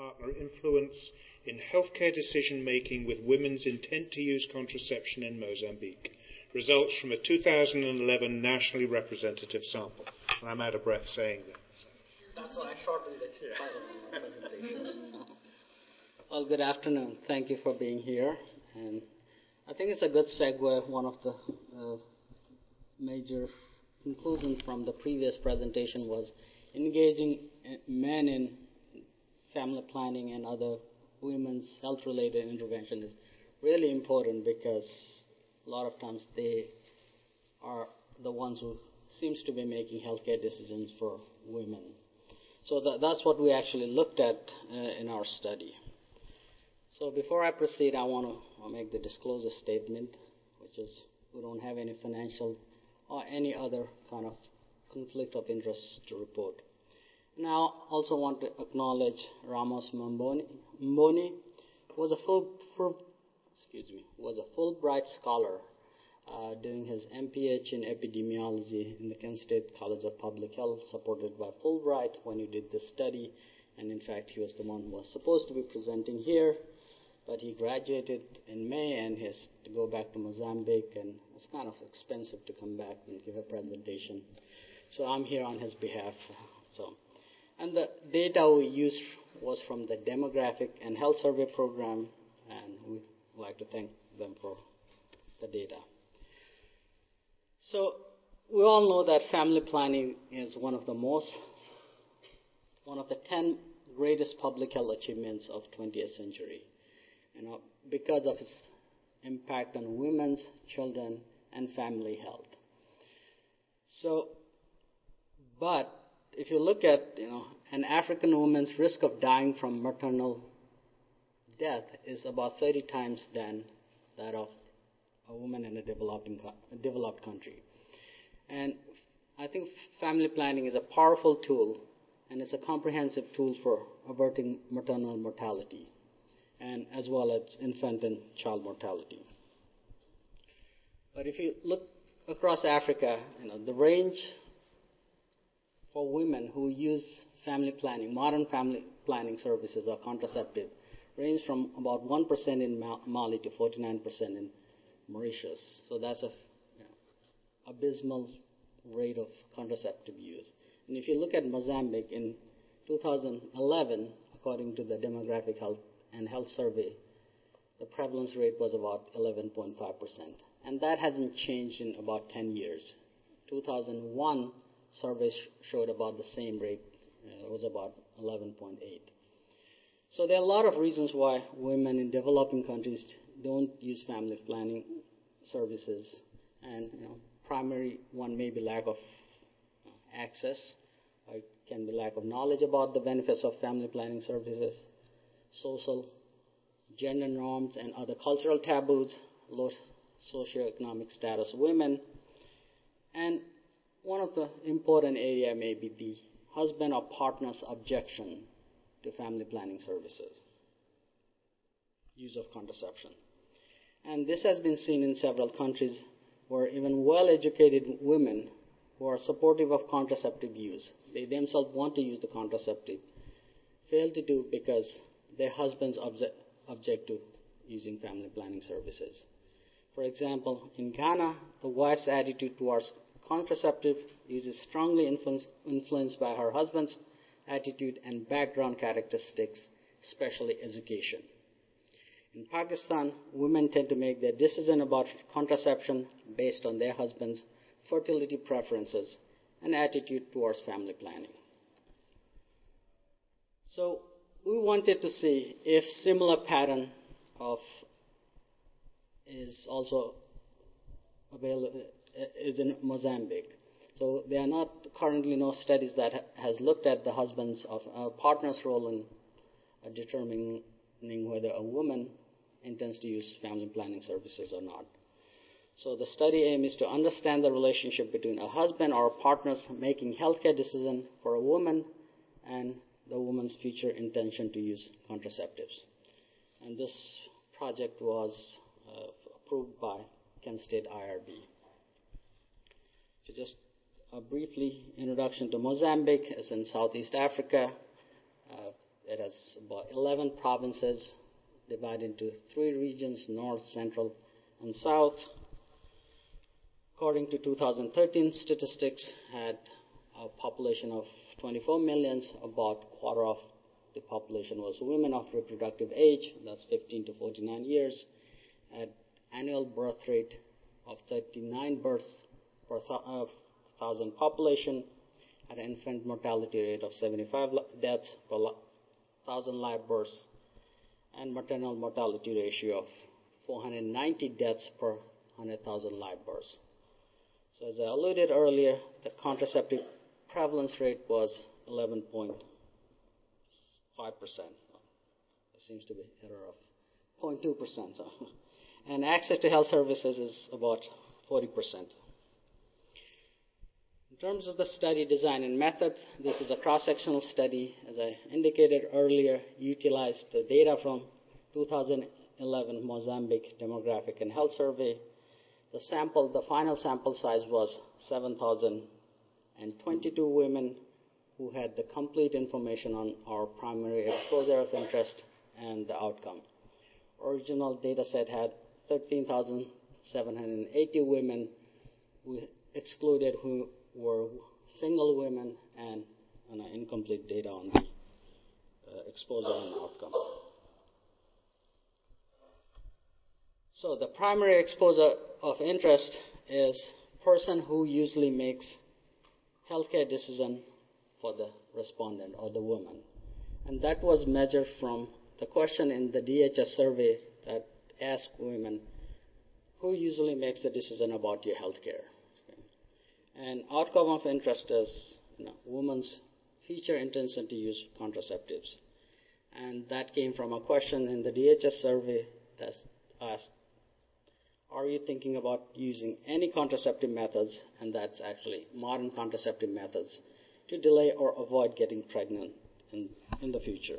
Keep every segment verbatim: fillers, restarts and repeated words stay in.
partner influence in healthcare decision-making with women's intent to use contraception in Mozambique. Results from a two thousand eleven nationally representative sample. And I'm out of breath saying that. That's why I shortened the title of my presentation. Well, good afternoon. Thank you for being here. And I think it's a good segue. One of the uh, major conclusions from the previous presentation was engaging men in family planning and other women's health-related intervention is really important because a lot of times they are the ones who seems to be making healthcare decisions for women. So that, that's what we actually looked at uh, in our study. So before I proceed, I want to make the disclosure statement, which is we don't have any financial or any other kind of conflict of interest to report. Now, I also want to acknowledge Ramos Mboni, Mboni who was a full, full, excuse me, was a Fulbright scholar uh, doing his M P H in epidemiology in the Kent State College of Public Health, supported by Fulbright when he did this study. And in fact, he was the one who was supposed to be presenting here, but he graduated in May and he has to go back to Mozambique, and it's kind of expensive to come back and give a presentation. So I'm here on his behalf. So. And the data we used was from the Demographic and Health Survey Program, and we'd like to thank them for the data. So we all know that family planning is one of the most, one of the ten greatest public health achievements of twentieth century, you know, because of its impact on women's, children, and family health. So, but if you look at, you know, an African woman's risk of dying from maternal death is about thirty times than that of a woman in a developing a developed country. And I think family planning is a powerful tool, and it's a comprehensive tool for averting maternal mortality, and as well as infant and child mortality. But if you look across Africa, you know, the range for women who use family planning, modern family planning services or contraceptive, range from about one percent in Mali to forty-nine percent in Mauritius. So that's a you know, abysmal rate of contraceptive use. And if you look at Mozambique in two thousand eleven, according to the Demographic Health and Health Survey, the prevalence rate was about eleven point five percent. And that hasn't changed in about ten years. two thousand one survey showed about the same rate. Uh, it was about eleven point eight. So there are a lot of reasons why women in developing countries don't use family planning services, and you know, primary one may be lack of uh, access, or it can be lack of knowledge about the benefits of family planning services, social, gender norms, and other cultural taboos, low socioeconomic status of women, and one of the important area may be the husband or partner's objection to family planning services, use of contraception. And this has been seen in several countries where even well-educated women who are supportive of contraceptive use, they themselves want to use the contraceptive, fail to do because their husbands obje- object to using family planning services. For example, in Ghana, the wife's attitude towards contraceptive use is strongly influenced, influenced by her husband's attitude and background characteristics, especially education. In Pakistan, women tend to make their decision about contraception based on their husband's fertility preferences and attitude towards family planning. So we wanted to see if similar pattern of is also available is in Mozambique. So there are not currently no studies that ha- has looked at the husband's of uh, partner's role in uh, determining whether a woman intends to use family planning services or not. So the study aim is to understand the relationship between a husband or a partner's making healthcare decision for a woman and the woman's future intention to use contraceptives. And this project was uh, approved by Kent State I R B. So just a briefly introduction to Mozambique. It's in Southeast Africa. Uh, It has about eleven provinces divided into three regions, north, central, and south. According to two thousand thirteen statistics, had a population of twenty-four million, about a quarter of the population was women of reproductive age, that's fifteen to forty-nine years, had annual birth rate of thirty-nine births per th- uh, thousand population, had an infant mortality rate of seventy-five deaths per thousand live births, and maternal mortality ratio of four hundred ninety deaths per one hundred thousand live births. So as I alluded earlier, the contraceptive prevalence rate was eleven point five percent. There seems to be an error of zero point two percent. So. And access to health services is about forty percent. In terms of the study design and method, this is a cross-sectional study. As I indicated earlier, utilized the data from two thousand eleven Mozambique Demographic and Health Survey. The sample, the final sample size was seven thousand twenty-two women who had the complete information on our primary exposure of interest and the outcome. Original data set had thirteen thousand seven hundred eighty women who excluded who were single women and, and incomplete data on the uh, exposure and outcome. So the primary exposure of interest is person who usually makes healthcare decision for the respondent or the woman. And that was measured from the question in the D H S survey that asked women who usually makes the decision about your healthcare. Okay. And outcome of interest is you know, woman's future intention to use contraceptives. And that came from a question in the D H S survey that asked, are you thinking about using any contraceptive methods, and that's actually modern contraceptive methods, to delay or avoid getting pregnant in, in the future?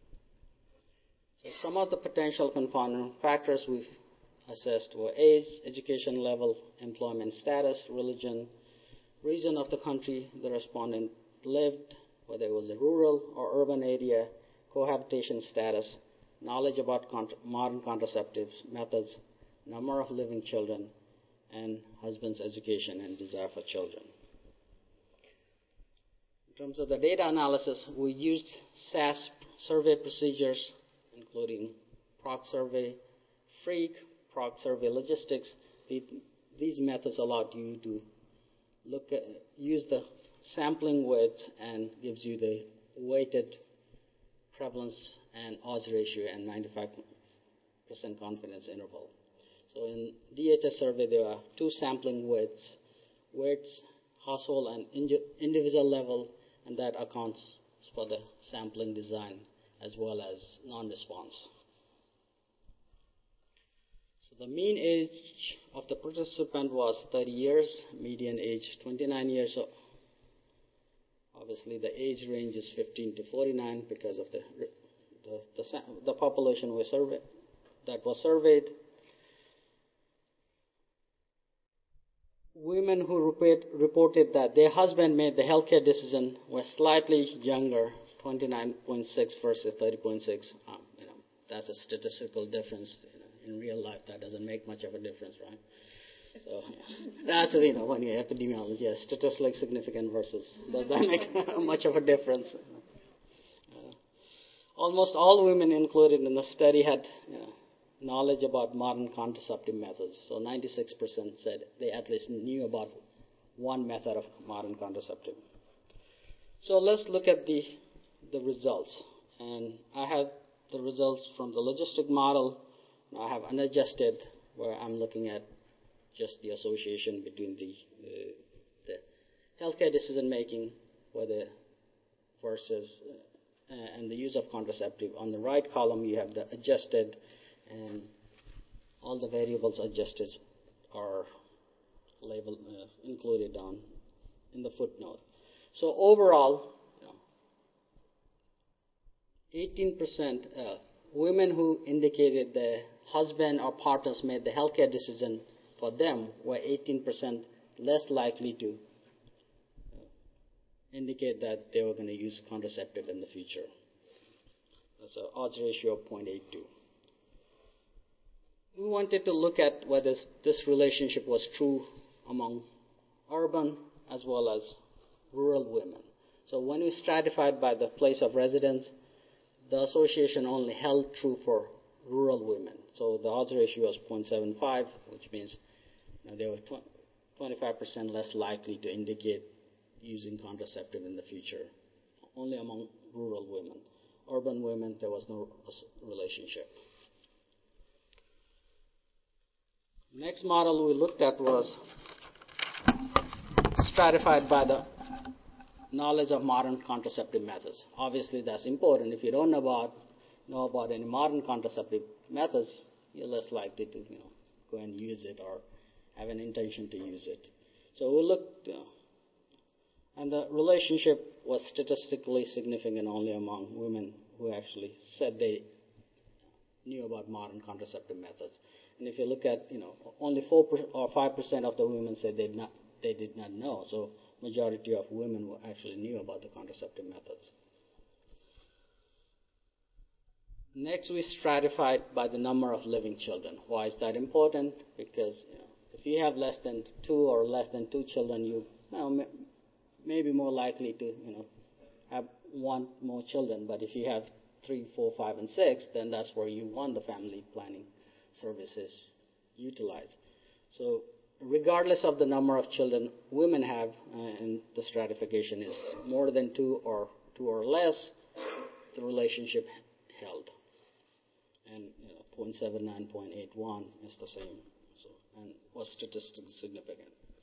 So some of the potential confounding factors we've assessed were age, education level, employment status, religion, region of the country the respondent lived, whether it was a rural or urban area, cohabitation status, knowledge about cont- modern contraceptives methods, number of living children, and husband's education and desire for children. In terms of the data analysis, we used S A S survey procedures, including proc survey, freak, proc survey logistics. These methods allowed you to look at, use the sampling width and gives you the weighted prevalence and odds ratio and ninety-five percent confidence interval. So in D H S survey, there are two sampling widths, weights, household and individual level, and that accounts for the sampling design as well as non-response. So the mean age of the participant was thirty years, median age twenty-nine years. So obviously the age range is fifteen to forty-nine because of the the, the, the population we surveyed, that was surveyed. Women who report, reported that their husband made the healthcare decision were slightly younger, twenty-nine point six versus thirty point six. Um, you know, that's a statistical difference. You know, in real life, that doesn't make much of a difference, right? So that's you know when you epidemiology, yeah, statistically significant versus does that make much of a difference? Uh, almost all women included in the study had. You know, knowledge about modern contraceptive methods. So ninety-six percent said they at least knew about one method of modern contraceptive. So let's look at the, the results. And I have the results from the logistic model. I have unadjusted where I'm looking at just the association between the, uh, the healthcare decision making whether versus uh, and the use of contraceptive. On the right column you have the adjusted, and all the variables adjusted are labeled, uh, included down in the footnote. So overall, you know, eighteen percent uh, women who indicated their husband or partners made the healthcare decision for them were eighteen percent less likely to uh, indicate that they were going to use contraceptive in the future. That's an odds ratio of zero point eight two. We wanted to look at whether this relationship was true among urban as well as rural women. So when we stratified by the place of residence, the association only held true for rural women. So the odds ratio was zero point seven five, which means you know, they were twenty-five percent less likely to indicate using contraceptive in the future, only among rural women. Urban women, there was no relationship. Next model we looked at was stratified by the knowledge of modern contraceptive methods. Obviously, that's important. If you don't know about know about any modern contraceptive methods, you're less likely to you know go and use it or have an intention to use it. So we looked, you know, and the relationship was statistically significant only among women who actually said they knew about modern contraceptive methods. And if you look at, you know, only four or five percent of the women said they did not they did not know. So majority of women who actually knew about the contraceptive methods. Next, we stratified by the number of living children. Why is that important? Because you know, if you have less than two or less than two children, you, you know, may, may be more likely to you know have one more children. But if you have three, four, five, and six, then that's where you want the family planning services utilized. So regardless of the number of children women have, uh, and the stratification is more than two or two or less, the relationship held. And you know, zero point seven nine, zero point eight one is the same, so, and was statistically significant.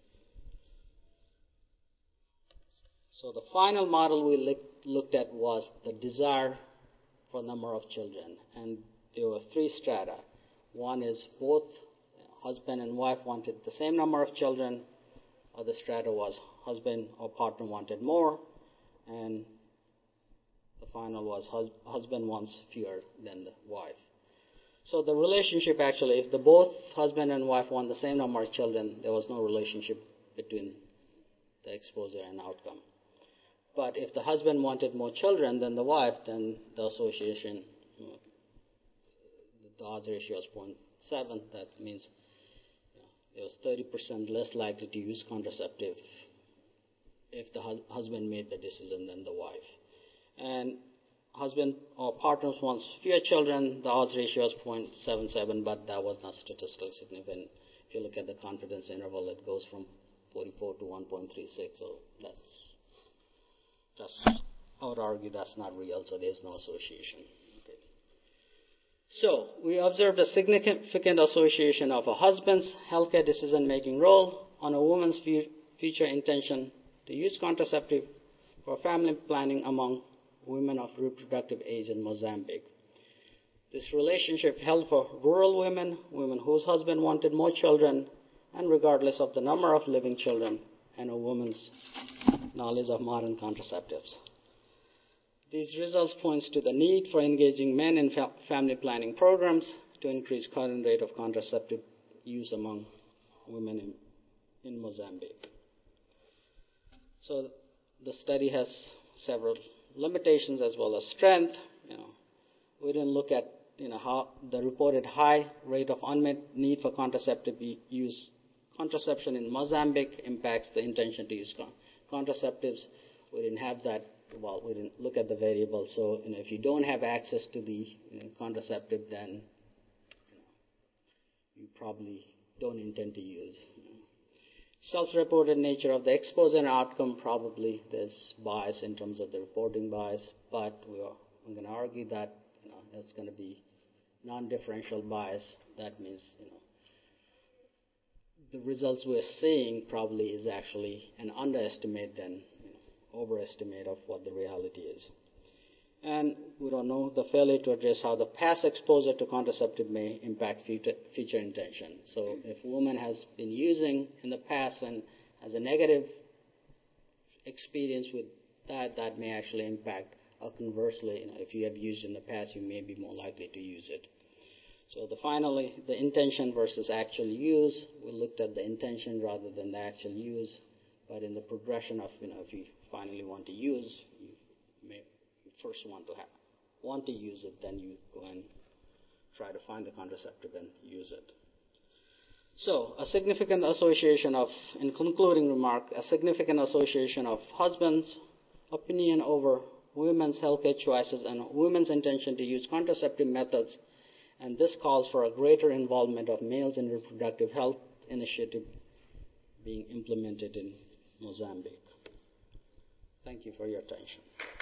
So the final model we look, looked at was the desire for number of children, and there were three strata. One is both husband and wife wanted the same number of children. Other strata was husband or partner wanted more, and the final was hus- husband wants fewer than the wife. So the relationship actually, if the both husband and wife want the same number of children, there was no relationship between the exposure and outcome. But if the husband wanted more children than the wife, then the association, you know, the odds ratio was zero point seven. That means you know, it was thirty percent less likely to use contraceptive if the hus- husband made the decision than the wife. And husband or partners wants fewer children, the odds ratio was zero point seven seven, but that was not statistically significant. If you look at the confidence interval, it goes from forty-four to one point three six, so that's, that's I would argue that's not real, so there's no association. Okay. So we observed a significant association of a husband's healthcare decision-making role on a woman's future intention to use contraceptive for family planning among women of reproductive age in Mozambique. This relationship held for rural women, women whose husband wanted more children, and regardless of the number of living children, and a woman's knowledge of modern contraceptives. These results point to the need for engaging men in fa- family planning programs to increase current rate of contraceptive use among women in, in Mozambique. So the study has several limitations as well as strength. You know, we didn't look at you know how the reported high rate of unmet need for contraceptive use. Contraception in Mozambique impacts the intention to use con- contraceptives. We didn't have that. Well, we didn't look at the variable. So you know, if you don't have access to the you know, contraceptive, then you, know, you probably don't intend to use. You know. Self-reported nature of the exposure and outcome, probably there's bias in terms of the reporting bias, but we are, I'm going to argue that you know, that's going to be non-differential bias. That means you know, the results we're seeing probably is actually an underestimate than you know, overestimate of what the reality is. And we don't know the failure to address how the past exposure to contraceptive may impact future, future intention. So if a woman has been using in the past and has a negative experience with that, that may actually impact, or conversely, you know, if you have used in the past, you may be more likely to use it. So the finally, the intention versus actual use, we looked at the intention rather than the actual use, but in the progression of, you know, if you finally want to use, you may first want to have, want to use it, then you go and try to find the contraceptive and use it. So, a significant association of, in concluding remark, a significant association of husbands' opinion over women's healthcare choices and women's intention to use contraceptive methods, and this calls for a greater involvement of males in reproductive health initiative being implemented in Mozambique. Thank you for your attention.